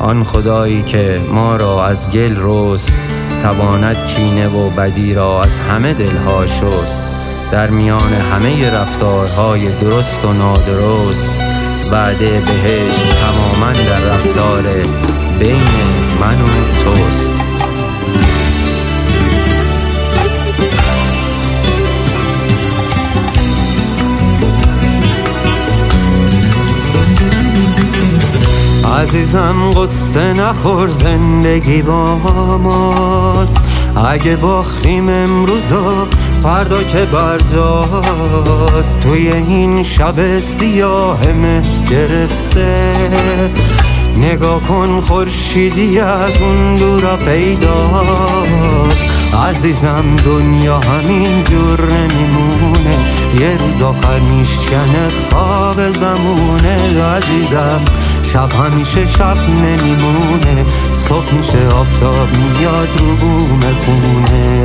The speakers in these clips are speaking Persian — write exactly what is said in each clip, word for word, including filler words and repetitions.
آن خدایی که ما را از گل رست، تواند کینه و بدی را از همه دلها شست. در میان همه رفتارهای درست و نادرست، وعده بهشت تماماً در رفتار بین من و توست. عزیزم قصه نخور، زندگی با ماست. اگه باختیم امروزا فردا که برجاست. توی این شب سیاه مه گرفته، نگاه کن خورشیدی از اون دورا پیداست. عزیزم دنیا همین جور نمیمونه، یه روز آخر میشکنه خواب زمونه. عزیزم شب همیشه شب نمیمونه، صبح میشه آفتاب میاد رو بوم خونه.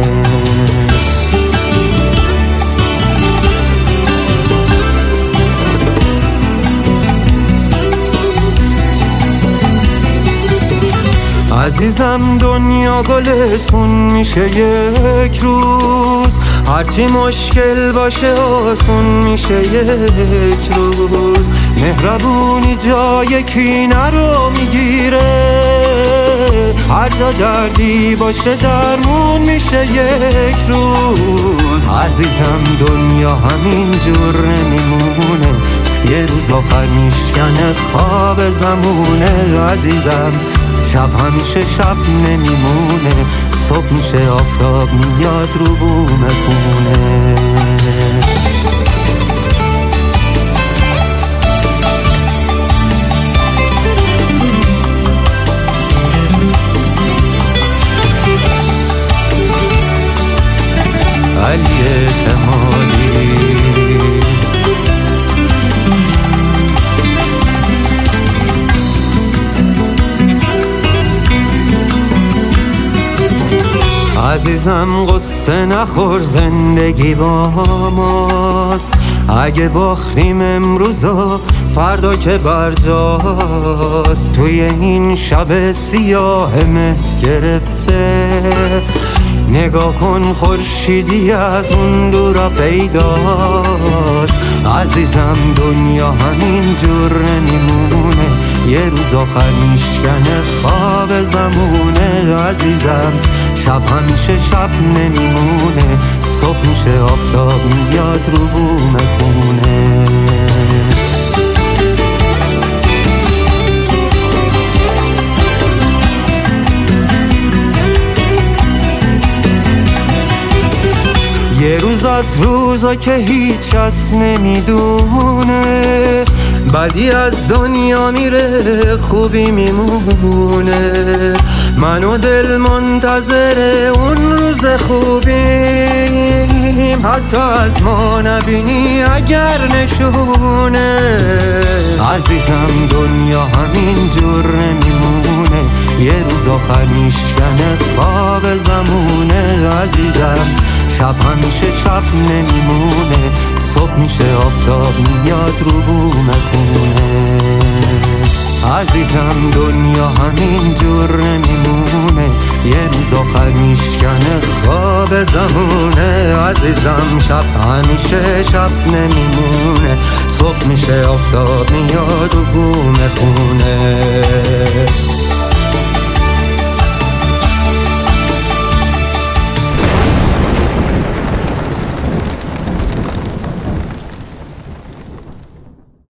عزیزم دنیا گلستون میشه یک روز، هرچی مشکل باشه آسون میشه یک روز. مهربونی جای کینه رو میگیره، هر جا دردی باشه درمون میشه یک روز. عزیزم دنیا همین جور نمیمونه، یه روز آخر میشکنه خواب زمونه. عزیزم شب همیشه شب نمیمونه، صبح میشه آفتاب میاد رو بوم خونه. علی اعتمادی عزیزم قصه نخور، زندگی با ماست. اگه باختیم امروزا فردا که برجاست. توی این شب سیاه مه گرفته، نگاه کن خورشیدی از اون دورا پیداست. عزیزم دنیا همین جور نمیمونه، یه روز آخر میشکنه خواب زمونه. عزیزم شب همیشه شب نمیمونه، صبح میشه آفتاب میاد رو بوم خونه. یه روز از روزا که هیچ کس نمیدونه، بدی از دنیا میره خوبی میمونه. من و دل منتظر اون روز خوبیم، حتی از ما نبینی اگر نشونه. عزیزم دنیا همین جور نمیمونه، یه روز آخر میشکنه خواب زمونه. عزیزم شب همیشه شب نمیمونه، صبح میشه آفتاب میاد رو بوم خونه. عزیزم دنیا همین جور نمیمونه، یه روز آخر میشکنه خواب زمونه. عزیزم شب همیشه شب نمیمونه، صبح میشه آفتاب میاد رو بوم